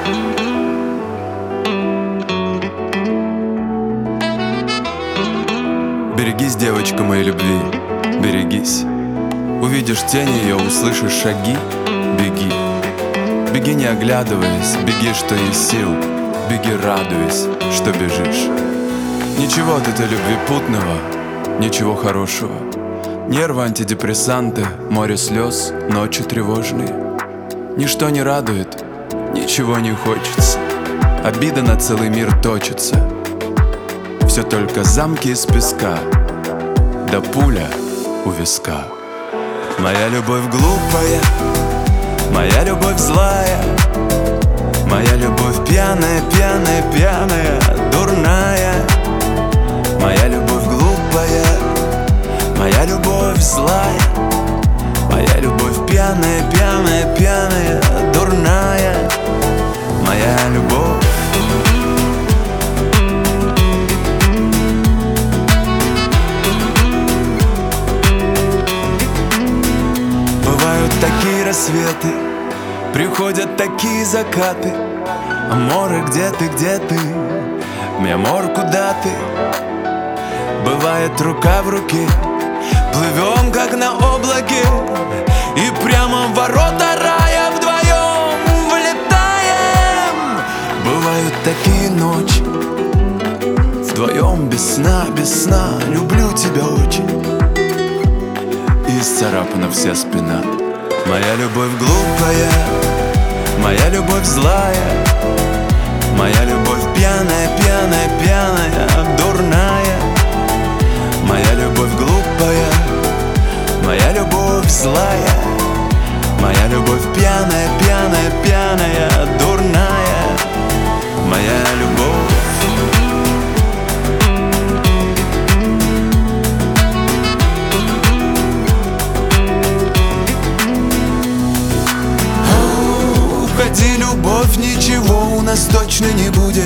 Берегись, девочка моей любви, берегись. Увидишь тень ее, услышишь шаги, беги. Беги, не оглядываясь, беги, что есть сил. Беги, радуясь, что бежишь. Ничего от этой любви путного, ничего хорошего. Нервы, антидепрессанты, море слез, ночи тревожные. Ничто не радует, ничего не хочется. Обида на целый мир точится. Все только замки из песка, да пуля у виска. Моя любовь глупая, моя любовь злая, моя любовь пьяная, пьяная, пьяная, дурная. Моя любовь глупая, моя любовь злая, моя любовь пьяная, пьяная, пьяная, дурная. Моя любовь. Бывают такие рассветы, приходят такие закаты. Аморе, где ты, где ты? Миамор, куда ты? Бывает рука в руке, плывем как на облаке, и прямо в ворота рая вдвоем влетаем. Бывают такие ночи, вдвоем без сна, люблю тебя очень. И исцарапана вся спина. Моя любовь глупая, моя любовь злая, моя любовь пьяная, пьяная, пьяная, дурная. Моя любовь глупая, моя любовь злая, моя любовь пьяная, пьяная, пьяная, дурная. Моя любовь. Уходи, любовь, ничего у нас точно не будет.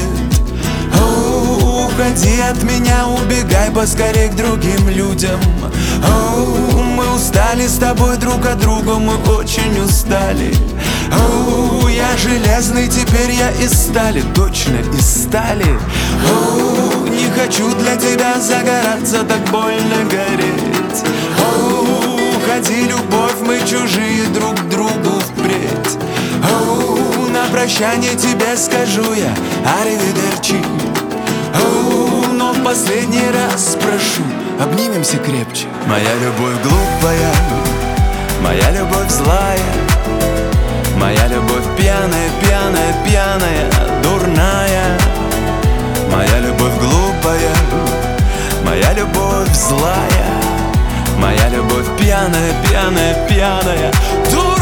Уходи от меня, убегай поскорей к другим людям. Мы устали с тобой друг от друга, мы очень устали. Я железный, теперь я из стали, точно из стали. Не хочу для тебя загораться, так больно гореть. Уходи, любовь, мы чужие друг другу впредь. На прощание тебе скажу я аривидерчи. Но в последний раз прошу, обнимемся крепче. Моя любовь глупая, моя любовь злая, моя любовь пьяная, пьяная, пьяная, дурная. Моя любовь глупая, моя любовь злая, моя любовь пьяная, пьяная, пьяная, дурная.